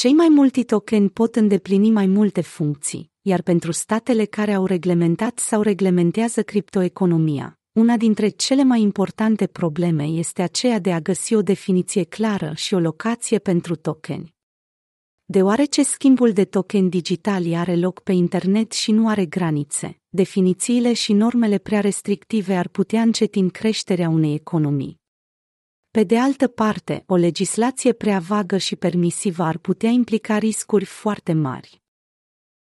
Cei mai mulți tokeni pot îndeplini mai multe funcții, iar pentru statele care au reglementat sau reglementează criptoeconomia, una dintre cele mai importante probleme este aceea de a găsi o definiție clară și o locație pentru tokeni. Deoarece schimbul de tokeni digitali are loc pe internet și nu are granițe, definițiile și normele prea restrictive ar putea încetini creșterea unei economii. Pe de altă parte, o legislație prea vagă și permisivă ar putea implica riscuri foarte mari.